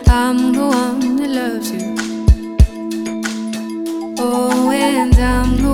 I'm the one that loves you. Oh, and I'm the